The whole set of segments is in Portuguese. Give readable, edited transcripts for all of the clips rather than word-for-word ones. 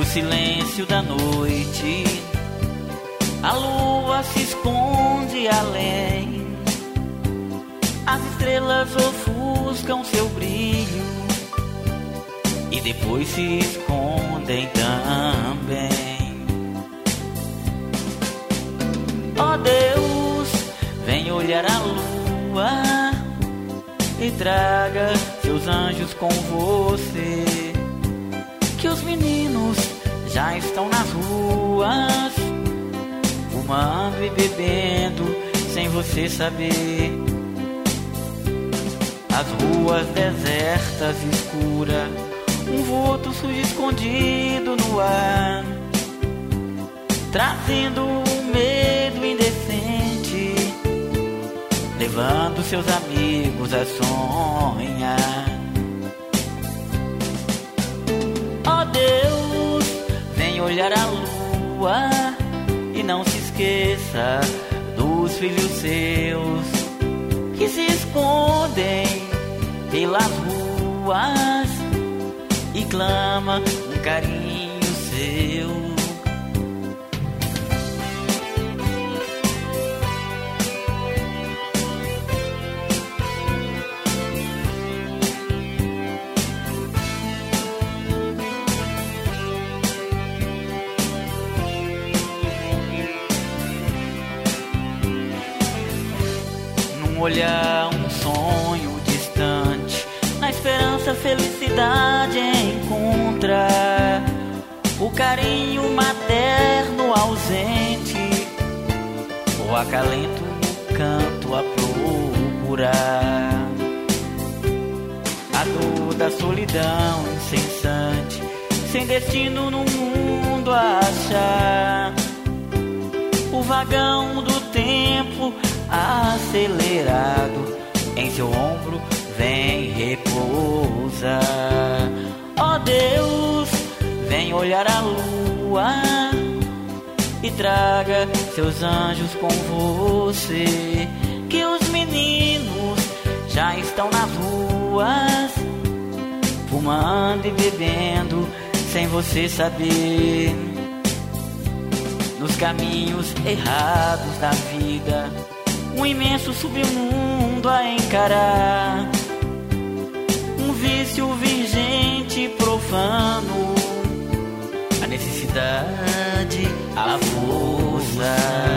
silêncio da noite, a lua se esconde além, as estrelas ofuscam seu brilho e depois se escondem também. Ó Deus, vem olhar a lua e traga seus anjos com você, que os meninos já estão nas ruas, fumando e bebendo sem você saber. As ruas desertas, escuras, um vulto sujo escondido no ar, trazendo um medo indecente, levando seus amigos a sonhar. Ó Deus, vem olhar a lua e não se esqueça dos filhos seus que se escondem pelas ruas e clama um carinho seu. Num olhar, um sonho distante, na esperança, felicidade encontra o carinho materno ausente, o acalento no canto a procurar. A dor da solidão incessante, sem destino no mundo a achar, o vagão do tempo acelerado em seu ombro vem repousar. Ó Deus, vem olhar a lua e traga seus anjos com você, que os meninos já estão nas ruas, fumando e bebendo sem você saber. Nos caminhos errados da vida, um imenso submundo a encarar, um vício vigente profano, a necessidade, a força.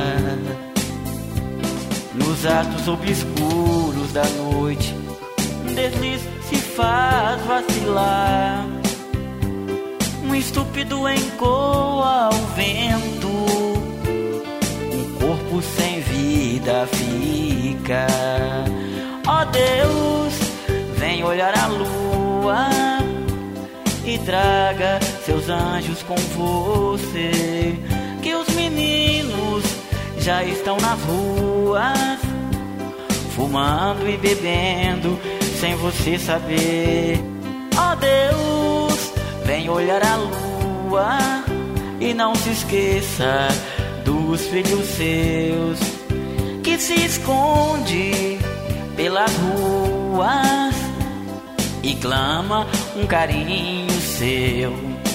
Nos atos obscuros da noite, um deslize se faz vacilar, um estúpido encoa ao vento, um corpo sem vida fica. Ó Deus, vem olhar a lua e traga seus anjos com você, que os meninos já estão nas ruas, fumando e bebendo sem você saber. Ó Deus, vem olhar a lua e não se esqueça dos filhos seus que se esconde pelas ruas e clama um carinho seu.